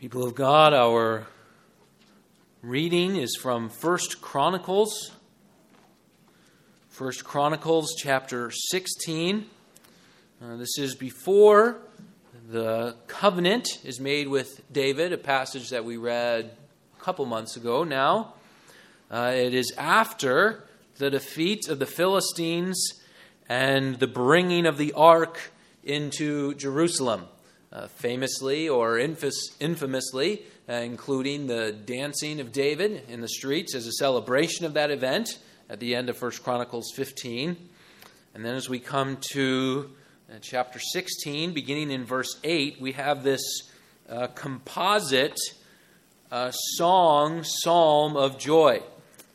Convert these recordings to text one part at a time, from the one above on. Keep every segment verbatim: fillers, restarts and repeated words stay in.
People of God, our reading is from First Chronicles. First Chronicles chapter sixteen. Uh, this is before the covenant is made with David, a passage that we read a couple months ago now. Uh, it is after the defeat of the Philistines and the bringing of the ark into Jerusalem. Uh, famously or infus- infamously, uh, including the dancing of David in the streets as a celebration of that event at the end of First Chronicles fifteen. And then as we come to uh, chapter sixteen, beginning in verse eight, we have this uh, composite uh, song, psalm of joy.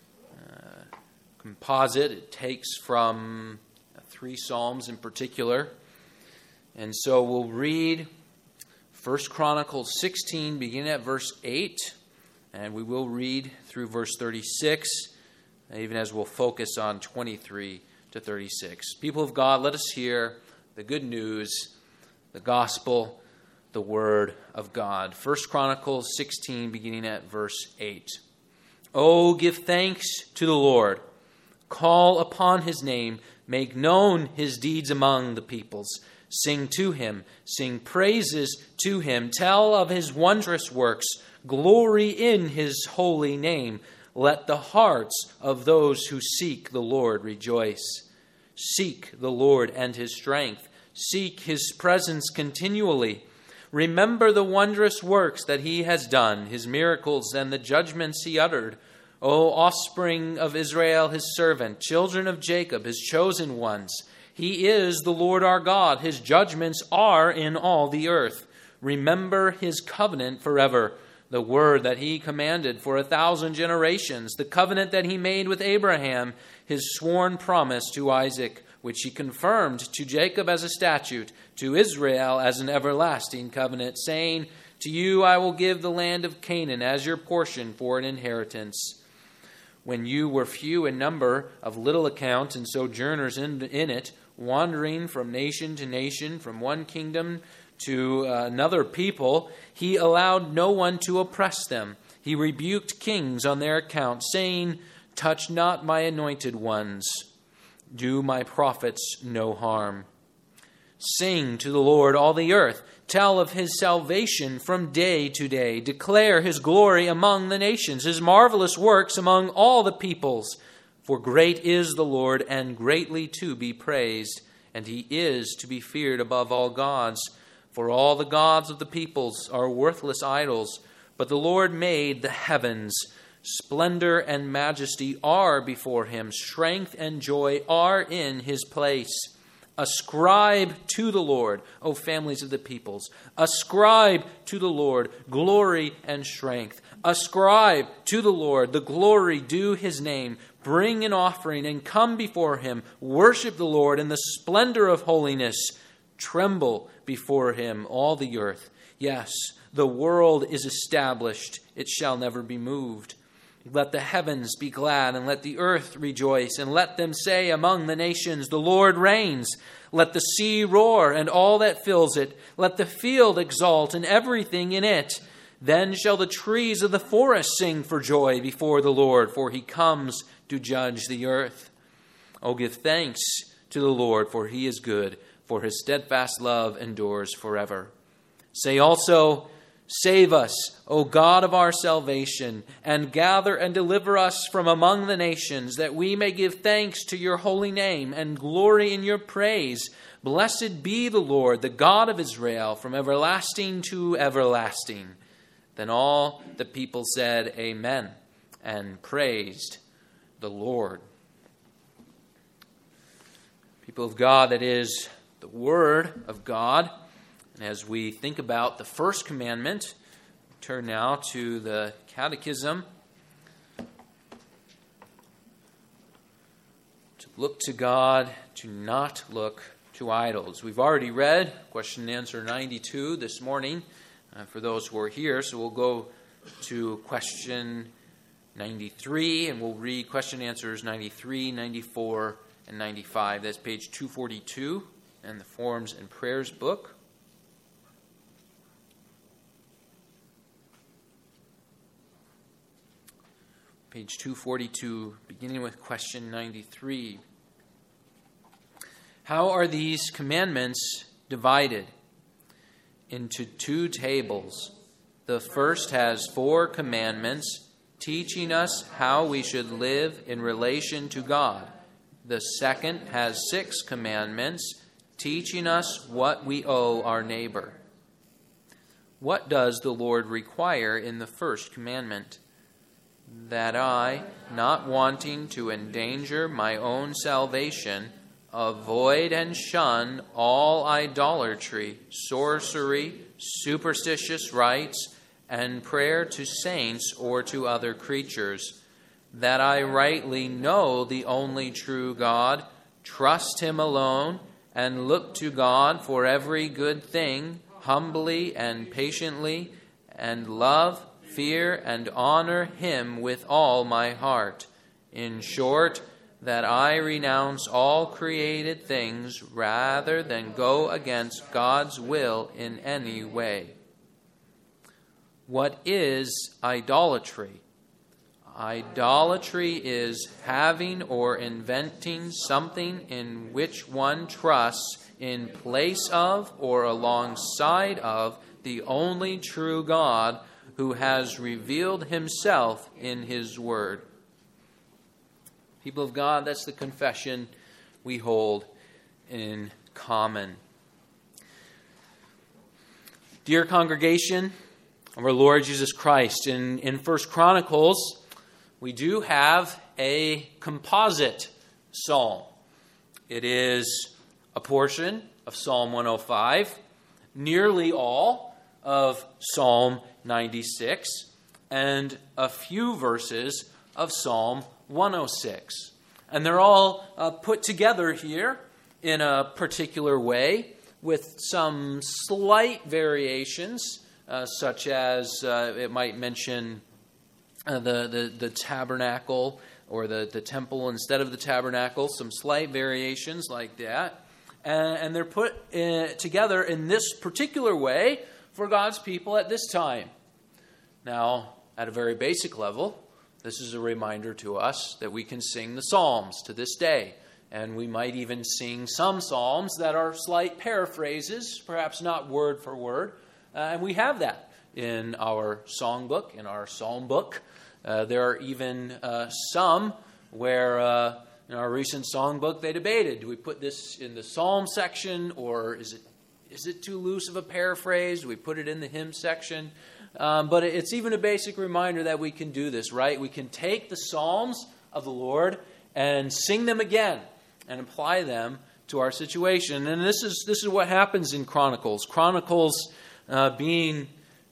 Uh, composite, it takes from uh, three psalms in particular. And so we'll read First Chronicles sixteen, beginning at verse eight, and we will read through verse thirty-six, even as we'll focus on twenty-three to thirty-six. People of God, let us hear the good news, the gospel, the word of God. First Chronicles sixteen, beginning at verse eight. Oh, give thanks to the Lord. Call upon his name. Make known his deeds among the peoples. Sing to him, sing praises to him, tell of his wondrous works, glory in his holy name. Let the hearts of those who seek the Lord rejoice. Seek the Lord and his strength. Seek his presence continually. Remember the wondrous works that he has done, his miracles and the judgments he uttered. O offspring of Israel, his servant, children of Jacob, his chosen ones. He is the Lord our God. His judgments are in all the earth. Remember his covenant forever, the word that he commanded for a thousand generations, the covenant that he made with Abraham, his sworn promise to Isaac, which he confirmed to Jacob as a statute, to Israel as an everlasting covenant, saying, to you I will give the land of Canaan as your portion for an inheritance. When you were few in number, of little account, and sojourners in, in it, wandering from nation to nation, from one kingdom to uh, another people, he allowed no one to oppress them. He rebuked kings on their account, saying, touch not my anointed ones. Do my prophets no harm. Sing to the Lord, all the earth. Tell of his salvation from day to day. Declare his glory among the nations, his marvelous works among all the peoples. For great is the Lord, and greatly to be praised, and he is to be feared above all gods. For all the gods of the peoples are worthless idols, but the Lord made the heavens. Splendor and majesty are before him. Strength and joy are in his place. Ascribe to the Lord, O families of the peoples. Ascribe to the Lord glory and strength. Ascribe to the Lord the glory due his name. Bring an offering and come before him. Worship the Lord in the splendor of holiness. Tremble before him, all the earth. Yes, the world is established. It shall never be moved. Let the heavens be glad, and let the earth rejoice, and let them say among the nations, the Lord reigns. Let the sea roar, and all that fills it. Let the field exult, and everything in it. Then shall the trees of the forest sing for joy before the Lord, for he comes to judge the earth. Oh, give thanks to the Lord, for he is good, for his steadfast love endures forever. Say also, save us, O God of our salvation, and gather and deliver us from among the nations, that we may give thanks to your holy name and glory in your praise. Blessed be the Lord, the God of Israel, from everlasting to everlasting. Then all the people said, Amen, and praised the Lord. People of God, that is the word of God. And as we think about the first commandment, turn now to the Catechism. To look to God, to not look to idols. We've already read question and answer ninety-two this morning uh, for those who are here. So we'll go to question ninety-three, and we'll read question and answers ninety-three, ninety-four, and ninety-five. That's page two forty-two in the Forms and Prayers book. page two forty-two, beginning with question ninety-three. How are these commandments divided? Into two tables. The first has four commandments, teaching us how we should live in relation to God. The second has six commandments, teaching us what we owe our neighbor. What does the Lord require in the first commandment? That I, not wanting to endanger my own salvation, avoid and shun all idolatry, sorcery, superstitious rites, and prayer to saints or to other creatures, that I rightly know the only true God, trust Him alone, and look to God for every good thing, humbly and patiently, and love, fear, and honor Him with all my heart. In short, that I renounce all created things rather than go against God's will in any way. What is idolatry? Idolatry is having or inventing something in which one trusts in place of or alongside of the only true God who has revealed Himself in His Word. People of God, that's the confession we hold in common. Dear congregation of our Lord Jesus Christ, in, in First Chronicles, we do have a composite psalm. It is a portion of Psalm one oh five, nearly all of Psalm ninety-six, and a few verses of Psalm one oh six. And they're all uh, put together here in a particular way with some slight variations, uh, such as uh, it might mention uh, the, the, the tabernacle or the, the temple instead of the tabernacle, some slight variations like that. And, and they're put in, together in this particular way for God's people at this time. Now, at a very basic level, this is a reminder to us that we can sing the Psalms to this day. And we might even sing some Psalms that are slight paraphrases, perhaps not word for word. Uh, and we have that in our songbook, in our psalm book. Uh, there are even uh, some where uh, in our recent songbook they debated, do we put this in the psalm section, or is it is it too loose of a paraphrase? Do we put it in the hymn section? Um, but it's even a basic reminder that we can do this, right? We can take the Psalms of the Lord and sing them again and apply them to our situation. And this is this is what happens in Chronicles. Chronicles uh, being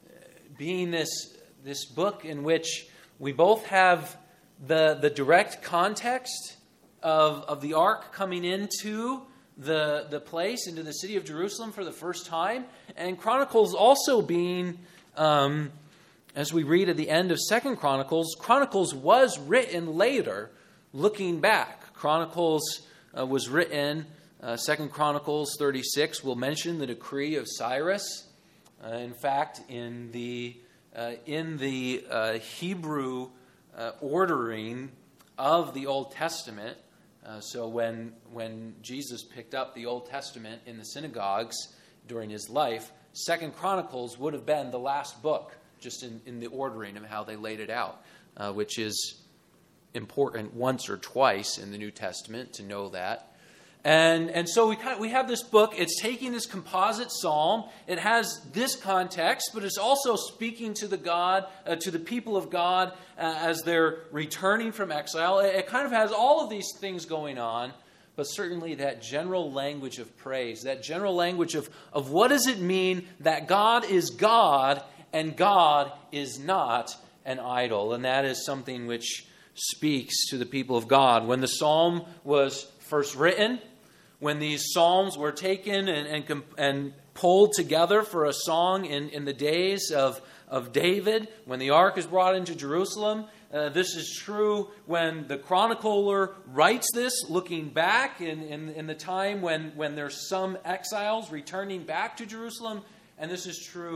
being this this book in which we both have the the direct context of of the ark coming into the the place, into the city of Jerusalem for the first time, and Chronicles also being, um, as we read at the end of Second Chronicles, Chronicles was written later, looking back. Chronicles uh, was written. Uh, Second Chronicles thirty-six will mention the decree of Cyrus. Uh, in fact, in the uh, in the uh, Hebrew uh, ordering of the Old Testament. Uh, so when when Jesus picked up the Old Testament in the synagogues during his life, Second Chronicles would have been the last book, just in, in the ordering of how they laid it out, uh, which is important once or twice in the New Testament to know that. And and so we kind of, we have this book. It's taking this composite psalm. It has this context, but it's also speaking to the God, uh, to the people of God uh, as they're returning from exile. It, it kind of has all of these things going on, but certainly that general language of praise, that general language of, of what does it mean that God is God and God is not an idol. And that is something which speaks to the people of God. When the psalm was first written, when these psalms were taken and, and, and pulled together for a song in, in the days of, of David, when the ark is brought into Jerusalem, uh, this is true when the chronicler writes this, looking back in, in, in the time when, when there's some exiles returning back to Jerusalem, and this is true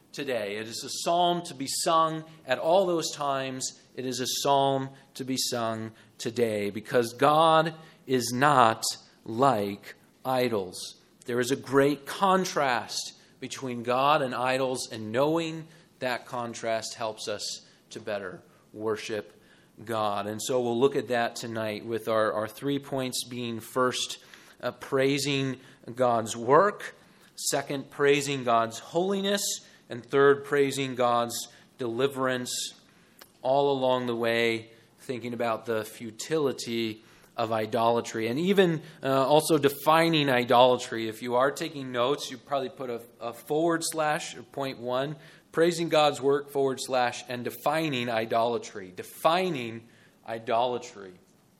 today. It is a psalm to be sung at all those times. It is a psalm to be sung today because God is not like idols. There is a great contrast between God and idols, and knowing that contrast helps us to better worship God. And so we'll look at that tonight with our, our three points being first, uh, praising God's work, second, praising God's holiness, and third, praising God's deliverance. All along the way, thinking about the futility of idolatry, and even uh, also defining idolatry. If you are taking notes, you probably put a, a forward slash, or point one, praising God's work, forward slash, and defining idolatry. Defining idolatry.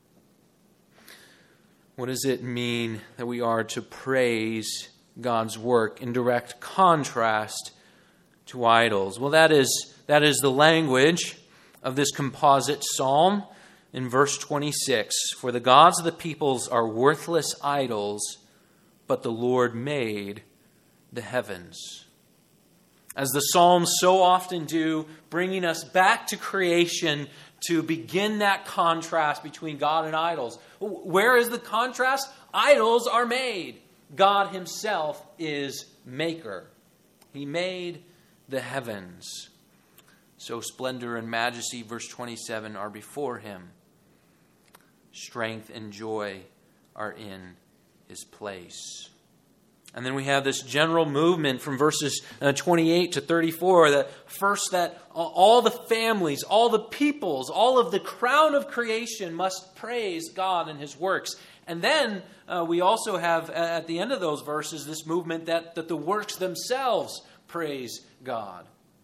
What does it mean that we are to praise God's work in direct contrast to idols? Well, that is that is the language of this composite psalm in verse twenty-six. For the gods of the peoples are worthless idols, but the Lord made the heavens. As the Psalms so often do, bringing us back to creation to begin that contrast between God and idols. Where is the contrast? Idols are made. God himself is maker. He made the heavens. So splendor and majesty, verse twenty-seven, are before him. Strength and joy are in his place. And then we have this general movement from verses uh, twenty-eight to thirty-four. That first, that all the families, all the peoples, all of the crown of creation must praise God and his works. And then uh, we also have, at the end of those verses, this movement that, that the works themselves praise God.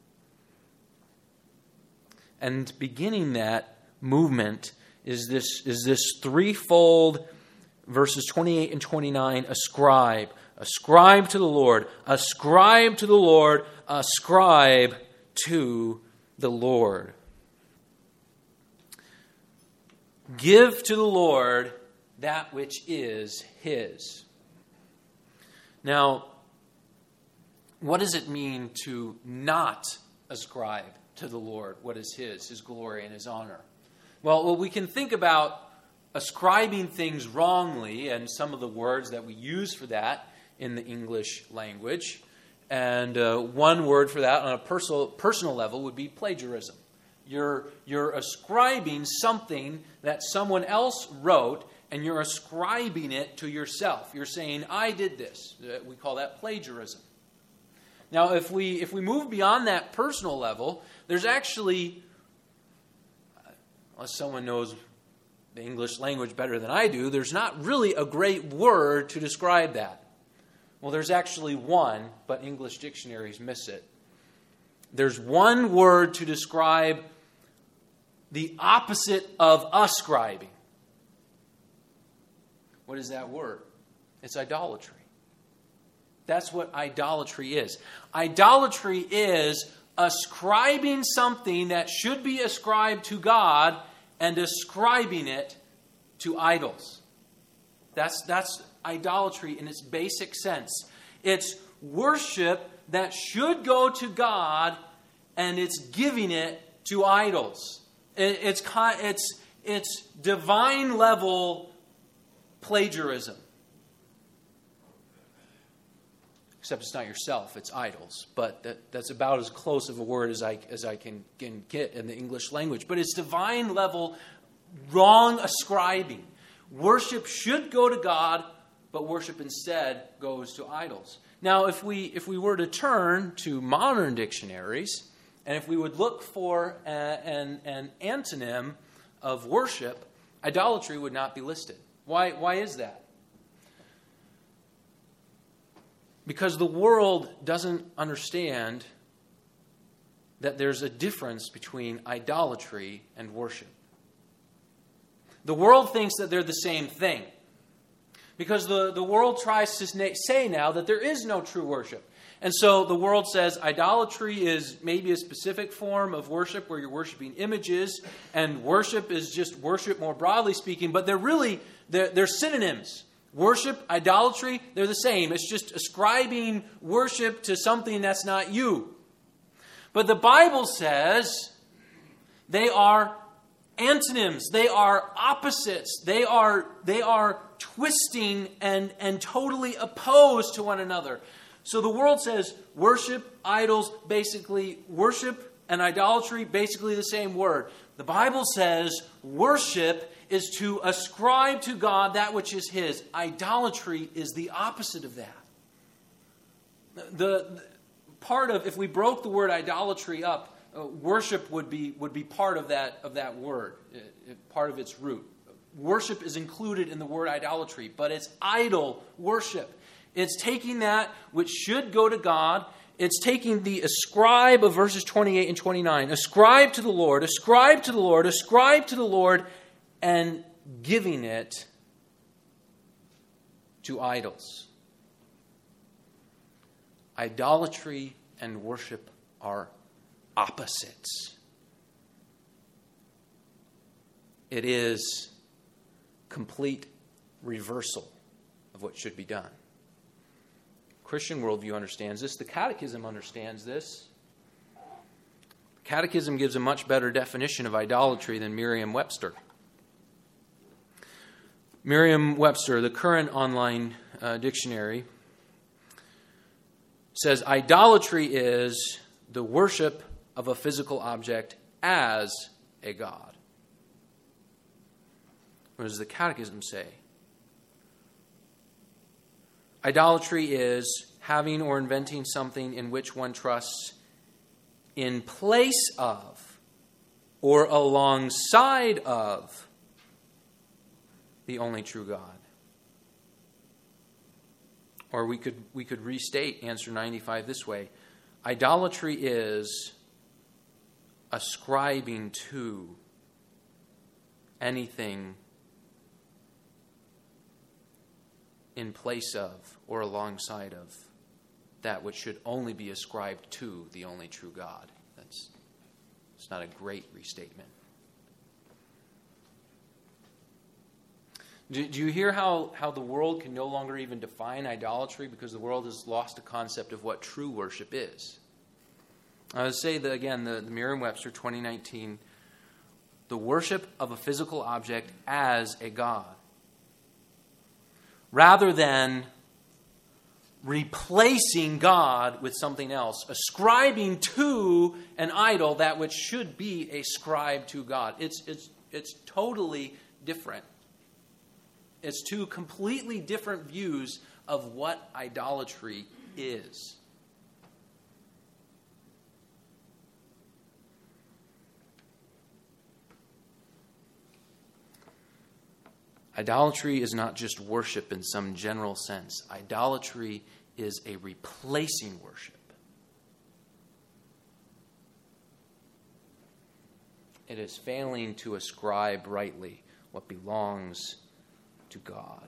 And beginning that movement is this, is this threefold, verses twenty-eight and twenty-nine, ascribe. Ascribe to the Lord, ascribe to the Lord, ascribe to the Lord. Give to the Lord that which is his. Now, what does it mean to not ascribe to the Lord what is his, his glory and his honor? Well, well, we can think about ascribing things wrongly and some of the words that we use for that in the English language. And uh, one word for that on a personal personal level would be plagiarism. You're, you're ascribing something that someone else wrote, and you're ascribing it to yourself. You're saying, I did this. We call that plagiarism. Now, if we if we move beyond that personal level, there's actually, unless someone knows the English language better than I do, there's not really a great word to describe that. Well, there's actually one, but English dictionaries miss it. There's one word to describe the opposite of ascribing. What is that word? It's idolatry. That's what idolatry is. Idolatry is ascribing something that should be ascribed to God and ascribing it to idols. That's that's idolatry in its basic sense. It's worship that should go to God, and it's giving it to idols. It, it's it's it's divine level plagiarism. Except it's not yourself, it's idols. But that, that's about as close of a word as I as I can, can get in the English language. But it's divine level wrong ascribing. Worship should go to God, but worship instead goes to idols. Now, if we if we were to turn to modern dictionaries, and if we would look for a, an, an antonym of worship, idolatry would not be listed. Why, why is that? Because the world doesn't understand that there's a difference between idolatry and worship. The world thinks that they're the same thing. Because the, the world tries to say now that there is no true worship. And so the world says idolatry is maybe a specific form of worship where you're worshiping images, and worship is just worship more broadly speaking, but they're really, they're, they're synonyms. Worship, idolatry, they're the same. It's just ascribing worship to something that's not you. But the Bible says they are antonyms. They are opposites. They are, they are twisting and, and totally opposed to one another. So the world says worship, idols, basically worship and idolatry, basically the same word. The Bible says worship is to ascribe to God that which is His. Idolatry is the opposite of that. The, the part of, if we broke the word idolatry up, uh, worship would be would be part of that of that word, uh, part of its root. Worship is included in the word idolatry, but it's idol worship. It's taking that which should go to God. It's taking the ascribe of verses twenty-eight and twenty-nine. Ascribe to the Lord, ascribe to the Lord, ascribe to the Lord, and giving it to idols. Idolatry and worship are opposites. It is complete reversal of what should be done. Christian worldview understands this. The Catechism understands this. The Catechism gives a much better definition of idolatry than Merriam-Webster. Merriam-Webster, the current online uh, dictionary, says idolatry is the worship of a physical object as a god. What does the Catechism say? Idolatry is having or inventing something in which one trusts in place of or alongside of the only true God. Or we could we could restate answer ninety-five this way. Idolatry is ascribing to anything in place of or alongside of that which should only be ascribed to the only true God. That's it's not a great restatement. Do, do you hear how, how the world can no longer even define idolatry because the world has lost a concept of what true worship is? I would say that, again, the, the Merriam-Webster twenty nineteen, the worship of a physical object as a god, rather than replacing God with something else, ascribing to an idol that which should be ascribed to God. It's, it's, it's totally different. It's two completely different views of what idolatry is. Idolatry is not just worship in some general sense. Idolatry is a replacing worship. It is failing to ascribe rightly what belongs to God.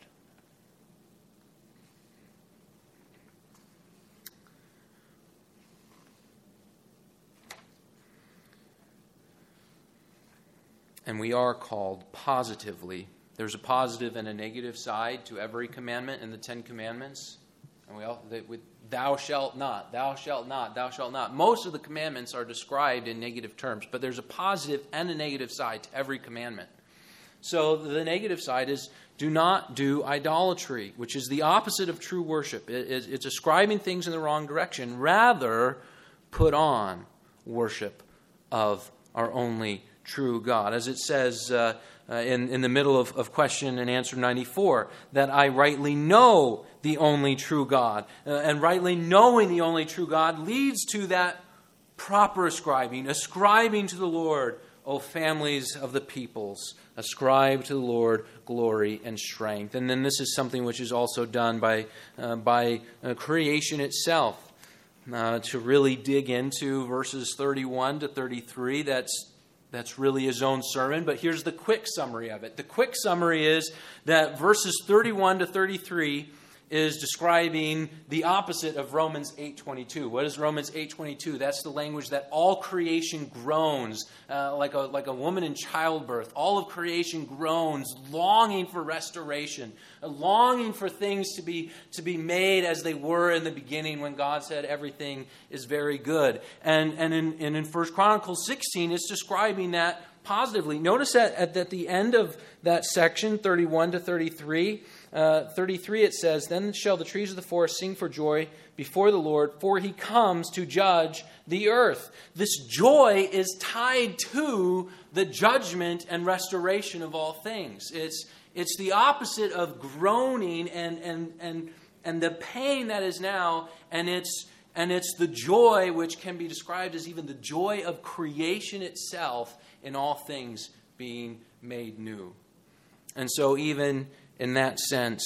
And we are called positively. There's a positive and a negative side to every commandment in the Ten Commandments. And we all, they, with, thou shalt not, thou shalt not, thou shalt not. Most of the commandments are described in negative terms, but there's a positive and a negative side to every commandment. So the negative side is do not do idolatry, which is the opposite of true worship. It, it's, it's ascribing things in the wrong direction. Rather, put on worship of our only true God. As it says uh, uh, in, in the middle of, of question and answer ninety-four, that I rightly know the only true God. Uh, and rightly knowing the only true God leads to that proper ascribing, ascribing to the Lord, O families of the peoples, ascribe to the Lord glory and strength. And then this is something which is also done by, uh, by uh, creation itself. Uh, to really dig into verses thirty-one to thirty-three, that's That's really his own sermon, but here's the quick summary of it. The quick summary is that verses thirty-one to thirty-three is describing the opposite of Romans eight twenty-two. What is Romans eight twenty-two? That's the language that all creation groans, uh, like a like a woman in childbirth. All of creation groans, longing for restoration, uh, longing for things to be to be made as they were in the beginning when God said everything is very good. And and in and in First Chronicles sixteen, it's describing that positively. Notice that at, at the end of that section, thirty-one to thirty-three, uh, thirty-three it says, "Then shall the trees of the forest sing for joy before the Lord, for he comes to judge the earth." This joy is tied to the judgment and restoration of all things. It's it's the opposite of groaning and and and and the pain that is now, and it's and it's the joy which can be described as even the joy of creation itself, in all things being made new. And so even in that sense,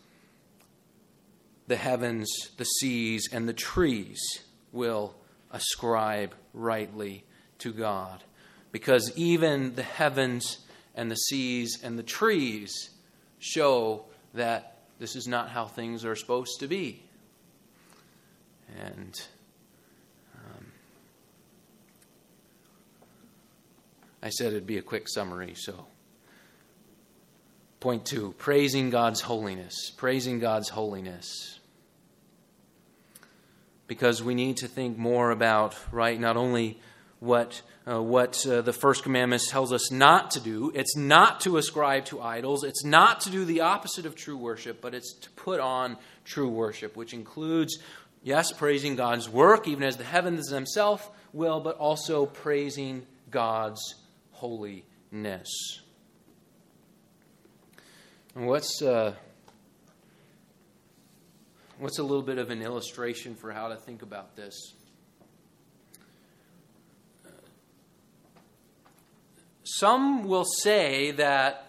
the heavens, the seas, and the trees will ascribe rightly to God. Because even the heavens and the seas and the trees show that this is not how things are supposed to be. And um, I said it'd be a quick summary, so point two, praising God's holiness. Praising God's holiness. Because we need to think more about, right, not only what uh, what uh, the first commandment tells us not to do. It's not to ascribe to idols. It's not to do the opposite of true worship, but it's to put on true worship, which includes, yes, praising God's work, even as the heavens themselves will, but also praising God's holiness. And what's uh, what's a little bit of an illustration for how to think about this? Some will say that,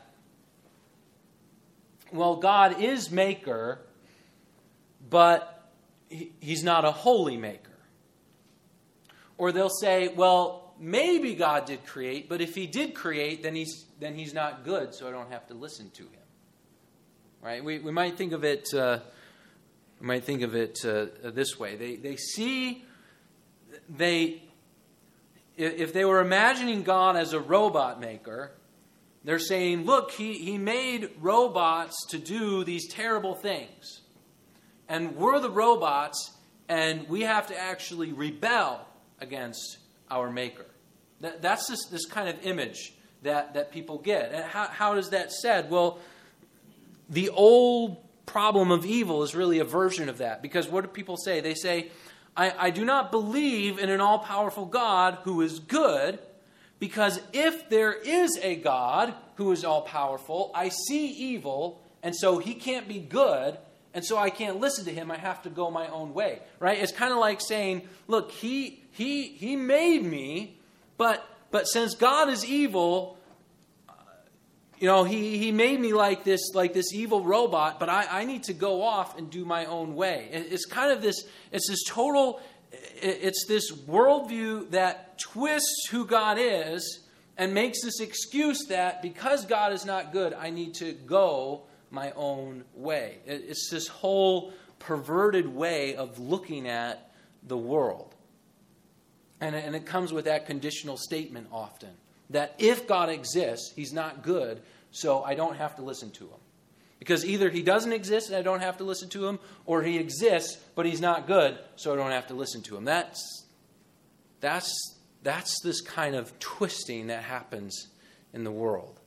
well, God is maker, but he, he's not a holy maker. Or they'll say, well, maybe God did create, but if he did create, then he's then he's not good, so I don't have to listen to him. Right? We we might think of it uh, we might think of it uh, this way. They they see they if they were imagining God as a robot maker, they're saying, look, he, he made robots to do these terrible things. And we're the robots, and we have to actually rebel against our maker. That, that's this, this kind of image that, that people get. And how, how is that said? Well, the old problem of evil is really a version of that. Because what do people say? They say, I, I do not believe in an all-powerful God who is good, because if there is a God who is all-powerful, I see evil, and so he can't be good, and so I can't listen to him. I have to go my own way. Right? It's kind of like saying, look, he he he made me, but but since God is evil, you know, he, he made me like this like this evil robot, but I, I need to go off and do my own way. It's kind of this, it's this total, it's this worldview that twists who God is and makes this excuse that because God is not good, I need to go my own way. It's this whole perverted way of looking at the world. And, and it comes with that conditional statement often. That if God exists, he's not good, so I don't have to listen to him. Because either he doesn't exist and I don't have to listen to him, or he exists, but he's not good, so I don't have to listen to him. That's, that's, that's this kind of twisting that happens in the world.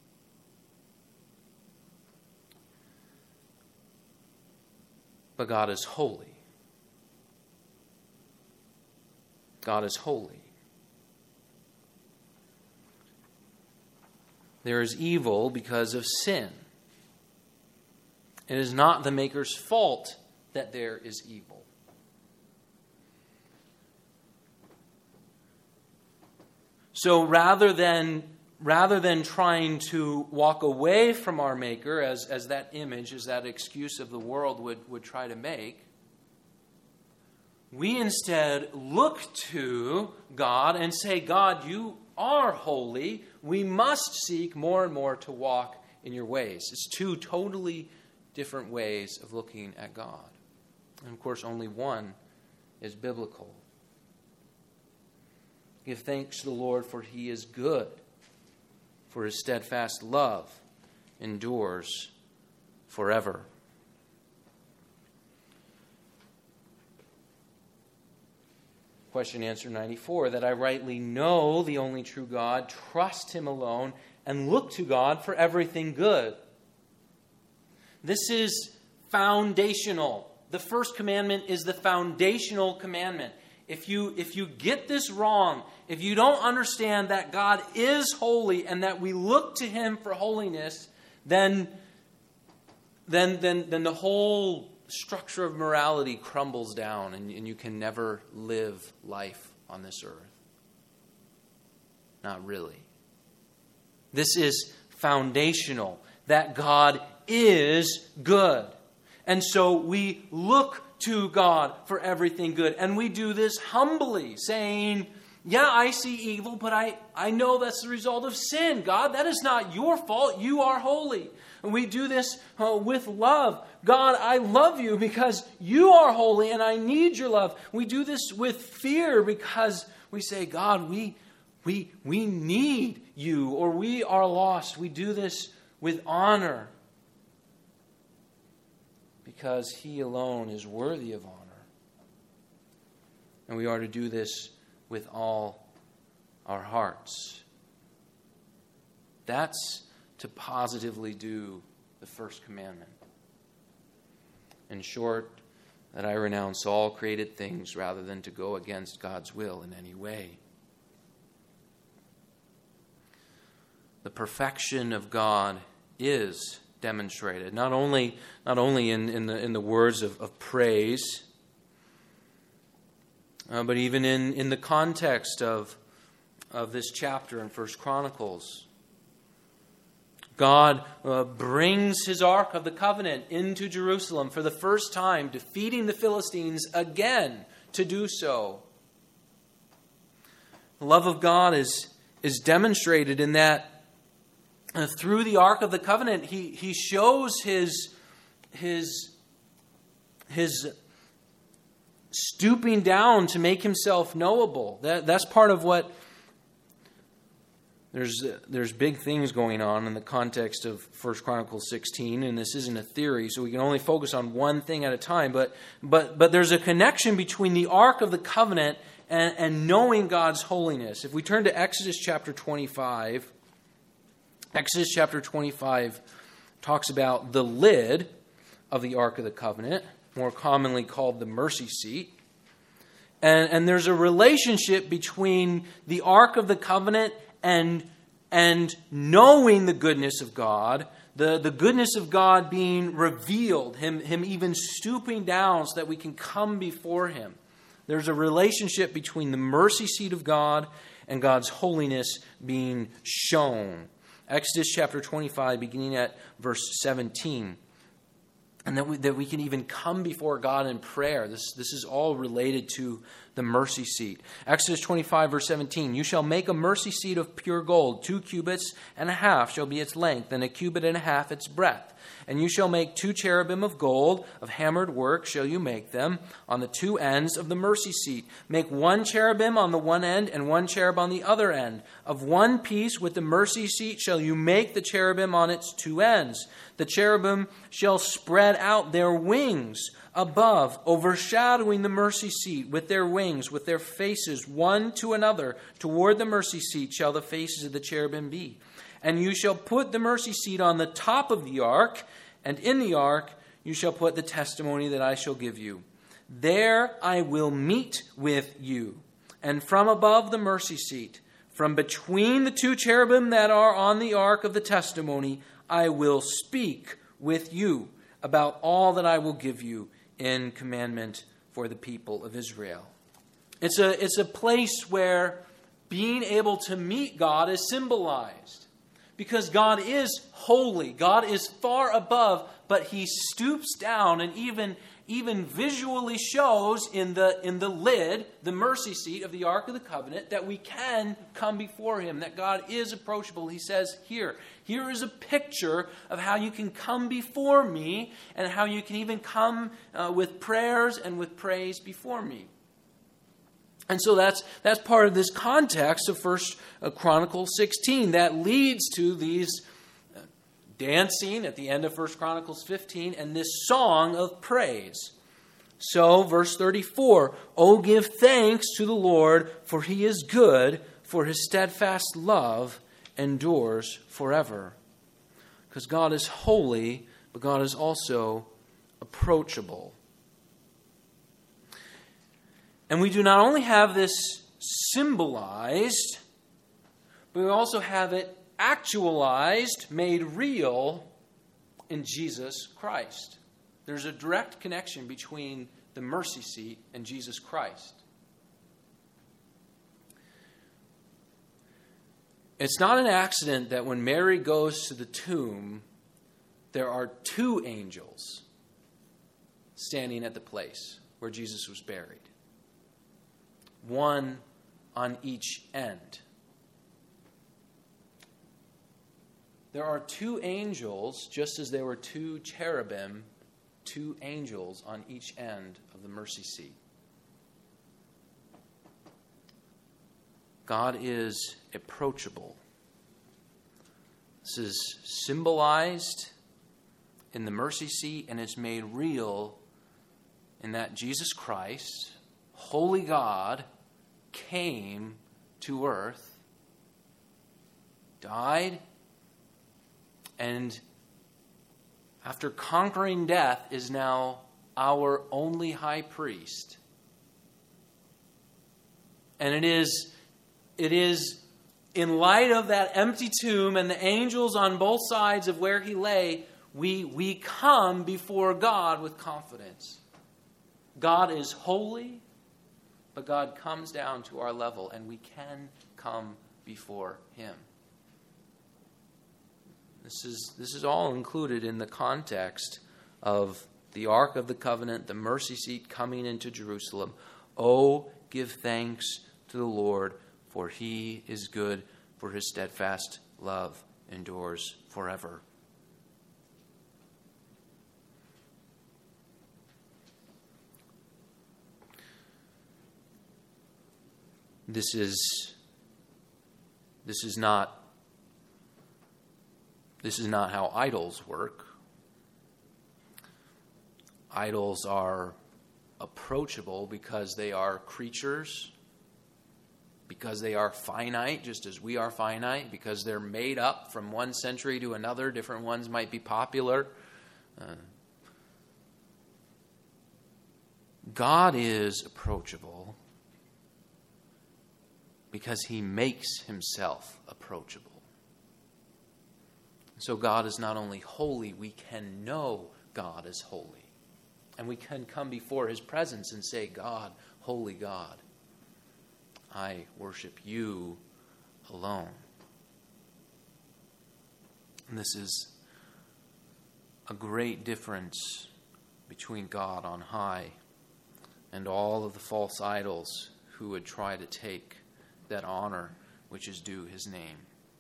But God is holy. God is holy. There is evil because of sin. It is not the maker's fault that there is evil. So rather than rather than trying to walk away from our maker, as, as that image, as that excuse of the world would, would try to make, we instead look to God and say, God, you are holy. We must seek more and more to walk in your ways. It's two totally different ways of looking at God. And of course, only one is biblical. Give thanks to the Lord, for he is good, for his steadfast love endures forever. Question answer ninety-four, that I rightly know the only true God, trust him alone, and look to God for everything good. This is foundational. The first commandment is the foundational commandment. If you, if you get this wrong, if you don't understand that God is holy and that we look to him for holiness, then, then, then, then the whole structure of morality crumbles down and, and you can never live life on this earth. Not really. This is foundational, that God is good. And so we look to God for everything good. And we do this humbly, saying, yeah, I see evil, but I, I know that's the result of sin. God, that is not your fault. You are holy. And we do this uh, with love. God, I love you because you are holy and I need your love. We do this with fear because we say, God, we, we, we need you, or we are lost. We do this with honor because he alone is worthy of honor. And we are to do this with all our hearts. That's to positively do the first commandment. In short, that I renounce all created things rather than to go against God's will in any way. The perfection of God is demonstrated, not only, not only in, in, the, in the words of, of praise, uh, but even in, in the context of, of this chapter in First Chronicles. God uh, brings his Ark of the Covenant into Jerusalem for the first time, defeating the Philistines again to do so. The love of God is, is demonstrated in that uh, through the Ark of the Covenant, he, he shows his, his, his stooping down to make himself knowable. That, that's part of what... There's there's big things going on in the context of First Chronicles sixteen, and this isn't a theory, so we can only focus on one thing at a time. But but but there's a connection between the Ark of the Covenant and, and knowing God's holiness. If we turn to Exodus chapter twenty-five, Exodus chapter twenty-five talks about the lid of the Ark of the Covenant, more commonly called the mercy seat. And, and there's a relationship between the Ark of the Covenant and and knowing the goodness of God, the, the goodness of God being revealed, him, him even stooping down so that we can come before him. There's a relationship between the mercy seat of God and God's holiness being shown. Exodus chapter twenty-five, beginning at verse seventeen. And that we, that we can even come before God in prayer. This, this is all related to the mercy seat. Exodus twenty-five, verse seventeen. You shall make a mercy seat of pure gold. Two cubits and a half shall be its length, and a cubit and a half its breadth. And you shall make two cherubim of gold, of hammered work shall you make them, on the two ends of the mercy seat. Make one cherubim on the one end, and one cherub on the other end. Of one piece with the mercy seat shall you make the cherubim on its two ends. The cherubim shall spread out their wings above, overshadowing the mercy seat with their wings, with their faces one to another. Toward the mercy seat shall the faces of the cherubim be. And you shall put the mercy seat on the top of the ark, and in the ark you shall put the testimony that I shall give you. There I will meet with you. And from above the mercy seat, from between the two cherubim that are on the ark of the testimony, I will speak with you about all that I will give you in commandment for the people of Israel. It's a, it's a place where being able to meet God is symbolized. Because God is holy. God is far above, but he stoops down and even, even visually shows in the, in the lid, the mercy seat of the Ark of the Covenant, that we can come before him, that God is approachable. He says here, here is a picture of how you can come before me and how you can even come uh, with prayers and with praise before me. And so that's that's part of this context of First Chronicles sixteen that leads to these uh, dancing at the end of First Chronicles fifteen and this song of praise. So, verse thirty-four, "O give thanks to the Lord, for he is good, for his steadfast love endures forever." Because God is holy, but God is also approachable. And we do not only have this symbolized, but we also have it actualized, made real in Jesus Christ. There's a direct connection between the mercy seat and Jesus Christ. It's not an accident that when Mary goes to the tomb, there are two angels standing at the place where Jesus was buried. One on each end. There are two angels, just as there were two cherubim, two angels on each end of the mercy seat. God is approachable. This is symbolized in the mercy seat and is made real in that Jesus Christ, holy God, came to earth, died, and after conquering death is now our only high priest. And it is, it is in light of that empty tomb and the angels on both sides of where he lay, we, we come before God with confidence. God is holy, but God comes down to our level, and we can come before him. This is, this is all included in the context of the Ark of the Covenant, the mercy seat coming into Jerusalem. Oh, give thanks to the Lord, for he is good, for his steadfast love endures forever. This is this is not this is not how idols work. Idols are approachable because they are creatures, because they are finite, just as we are finite, because they're made up from one century to another. Different ones might be popular. Uh, God is approachable because he makes himself approachable. So God is not only holy, we can know God is holy. And we can come before his presence and say, God, holy God, I worship you alone. And this is a great difference between God on high and all of the false idols who would try to take that honor which is due his name.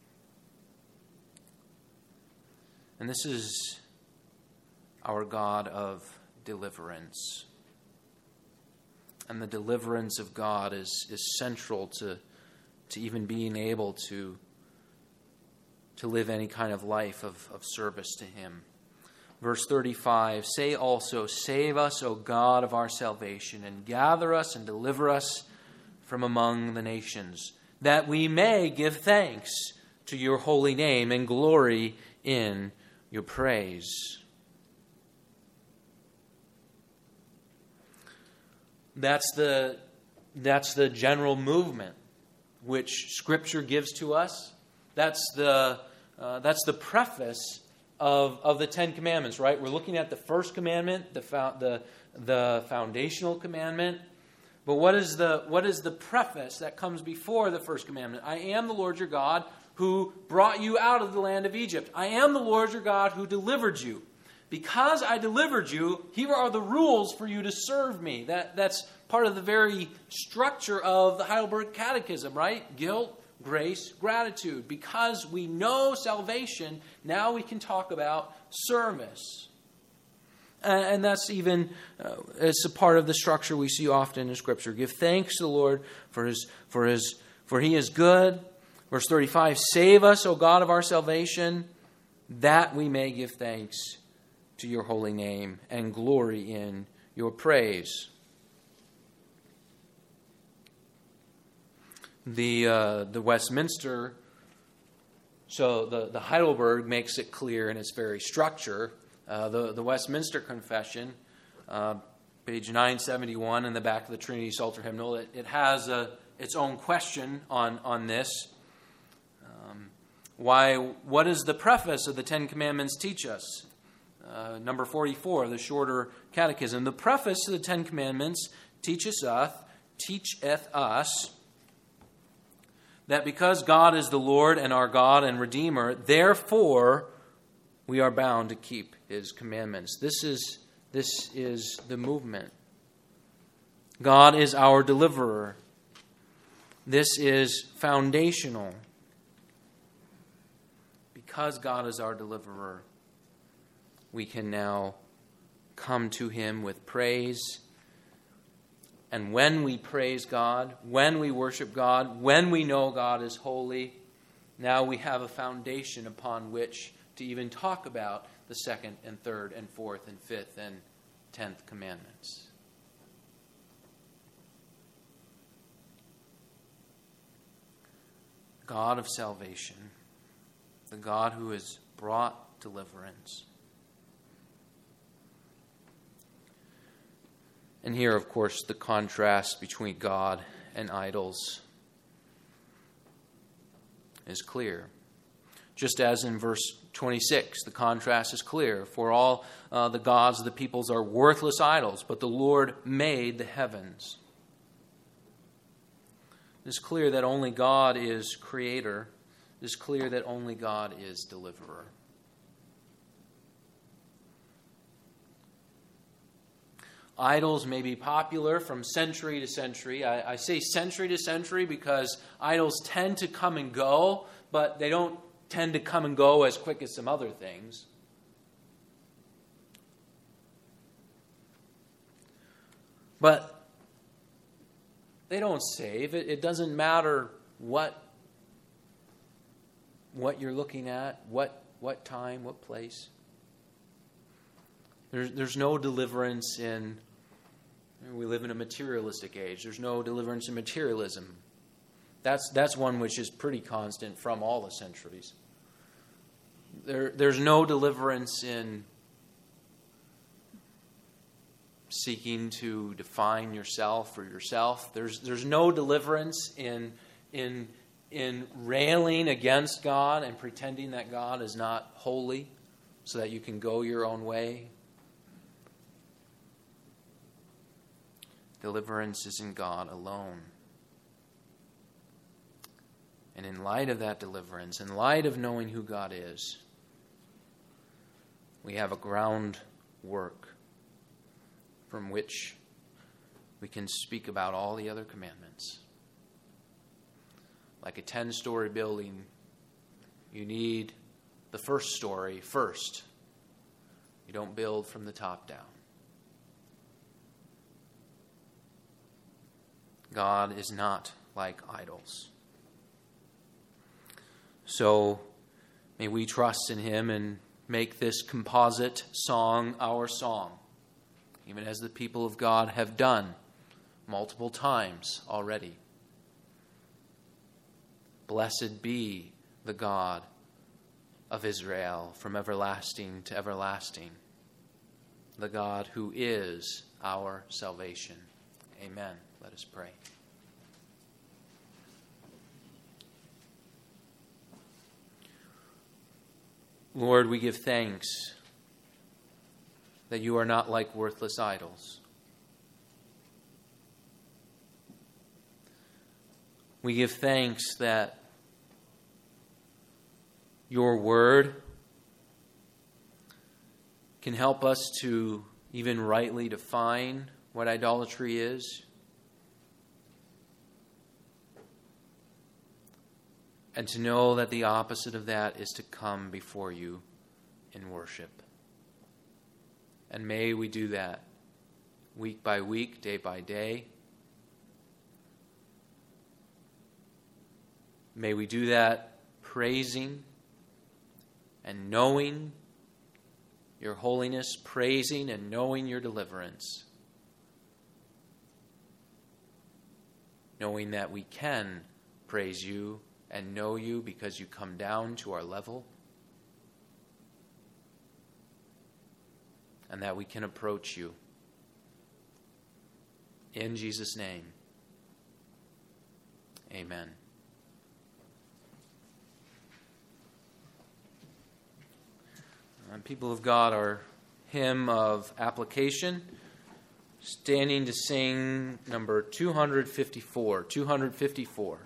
And this is our God of deliverance. And the deliverance of God is, is central to, to even being able to, to live any kind of life of, of service to him. Verse thirty-five, say also, save us, O God of our salvation, and gather us and deliver us from among the nations, that we may give thanks to your holy name and glory in your praise. That's the, that's the general movement which Scripture gives to us. That's the, uh, that's the preface of, of the Ten Commandments, right? We're looking at the first commandment, the, the, the foundational commandment. But what is the what is the preface that comes before the first commandment? I am the Lord your God who brought you out of the land of Egypt. I am the Lord your God who delivered you. because I delivered you, here are the rules for you to serve me. That, that's part of the very structure of the Heidelberg Catechism, right? Guilt, grace, gratitude. Because we know salvation, now we can talk about service. And that's even, uh, it's a part of the structure we see often in Scripture. Give thanks to the Lord for his, for his, for he is good. Verse thirty-five, save us, O God of our salvation, that we may give thanks to your holy name and glory in your praise. The uh, the Westminster, so the, the Heidelberg makes it clear in its very structure. Uh, the, the Westminster Confession, uh, page nine seventy-one in the back of the Trinity Psalter hymnal, it, it has a, its own question on, on this. Um, why? What does the preface of the Ten Commandments teach us? Uh, number forty-four, the shorter catechism. The preface to the Ten Commandments teacheth us, teacheth us that because God is the Lord and our God and Redeemer, therefore we are bound to keep his commandments. This is, this is the movement. God is our deliverer. This is foundational. Because God is our deliverer, we can now come to him with praise. And when we praise God, when we worship God, when we know God is holy, now we have a foundation upon which to even talk about the second and third and fourth and fifth and tenth commandments. God of salvation, the God who has brought deliverance. And here, of course, the contrast between God and idols is clear. Just as in verse twenty-six, the contrast is clear. For all uh, the gods of the peoples are worthless idols, but the Lord made the heavens. It is clear that only God is creator. It is clear that only God is deliverer. Idols may be popular from century to century. I, I say century to century because idols tend to come and go, but they don't tend to come and go as quick as some other things. But they don't save. It, it doesn't matter what, what you're looking at, what, what time, what place. There's, there's no deliverance in... We live in a materialistic age. There's no deliverance in materialism. That's that's one which is pretty constant from all the centuries. There, there's no deliverance in seeking to define yourself or yourself. There's there's no deliverance in in in railing against God and pretending that God is not holy so that you can go your own way. Deliverance is in God alone. And in light of that deliverance, in light of knowing who God is, we have a groundwork from which we can speak about all the other commandments. Like a ten-story building, you need the first story first. You don't build from the top down. God is not like idols. So may we trust in him and make this composite song our song, even as the people of God have done multiple times already. Blessed be the God of Israel from everlasting to everlasting, the God who is our salvation. Amen. Let us pray. Lord, we give thanks that you are not like worthless idols. We give thanks that your word can help us to even rightly define what idolatry is. And to know that the opposite of that is to come before you in worship. And may we do that week by week, day by day. May we do that praising and knowing your holiness, praising and knowing your deliverance. Knowing that we can praise you and know you because you come down to our level. And that we can approach you. In Jesus' name, amen. And people of God, our hymn of application, standing to sing number two fifty-four. two fifty-four.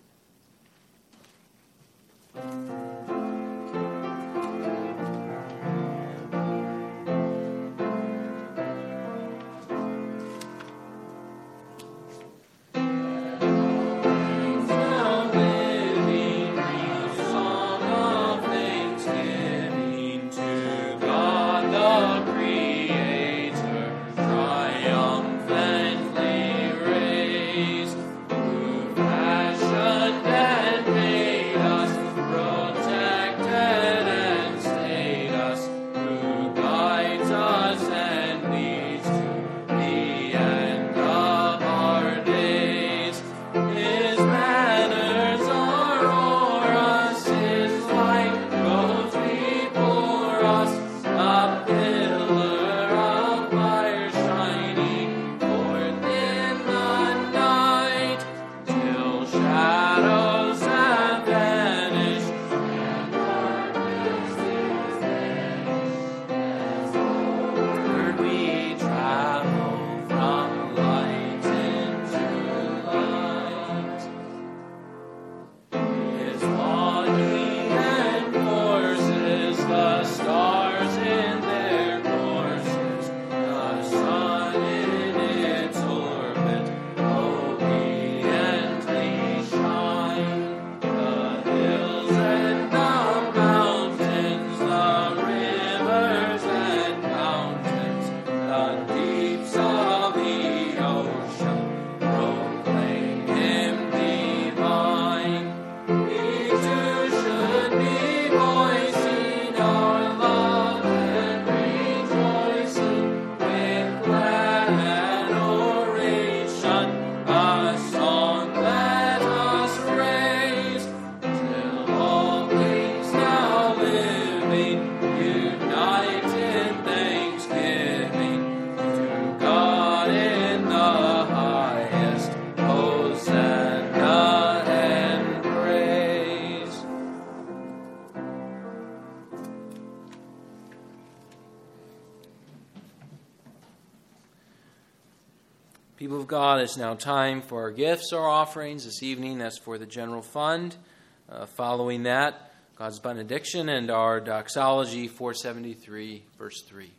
People of God, it's now time for our gifts, our offerings. This evening, that's for the general fund. Uh, following that, God's benediction and our doxology, four seventy-three, verse three.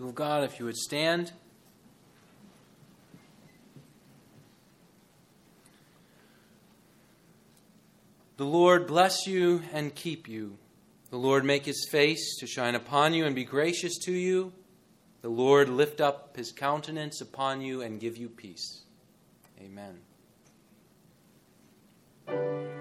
People of God, if you would stand. The Lord bless you and keep you. The Lord make his face to shine upon you and be gracious to you. The Lord lift up his countenance upon you and give you peace. Amen.